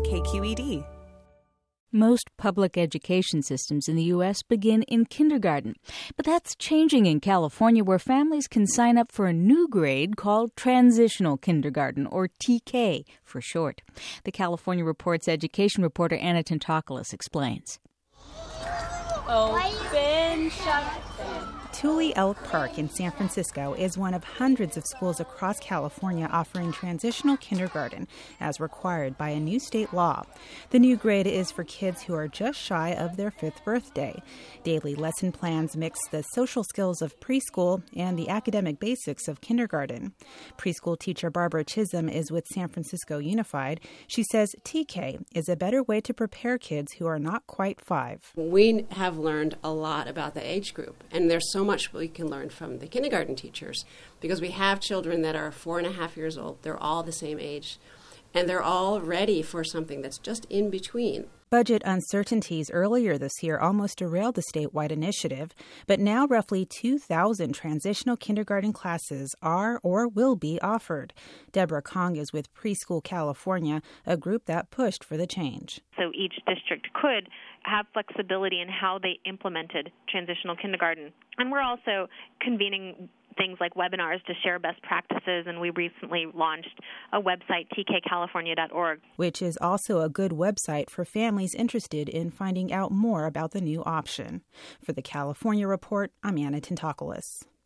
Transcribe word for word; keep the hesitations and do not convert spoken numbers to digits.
K Q E D. Most public education systems in the U S begin in kindergarten. But that's changing in California, where families can sign up for a new grade called Transitional Kindergarten, or T K for short. The California Report's education reporter Anna Tentopoulos explains. Open, shut down. Tule Elk Park in San Francisco is one of hundreds of schools across California offering transitional kindergarten as required by a new state law. The new grade is for kids who are just shy of their fifth birthday. Daily lesson plans mix the social skills of preschool and the academic basics of kindergarten. Preschool teacher Barbara Chisholm is with San Francisco Unified. She says T K is a better way to prepare kids who are not quite five. We have learned a lot about the age group, and there's so much we can learn from the kindergarten teachers because we have children that are four and a half years old. They're all the same age, and they're all ready for something that's just in between. Budget uncertainties earlier this year almost derailed the statewide initiative, but now roughly two thousand transitional kindergarten classes are or will be offered. Deborah Kong is with Preschool California, a group that pushed for the change. So each district could have flexibility in how they implemented transitional kindergarten. And we're also convening things like webinars to share best practices, and we recently launched a website, T K California dot org. Which is also a good website for families interested in finding out more about the new option. For the California Report, I'm Anna Tentopoulos.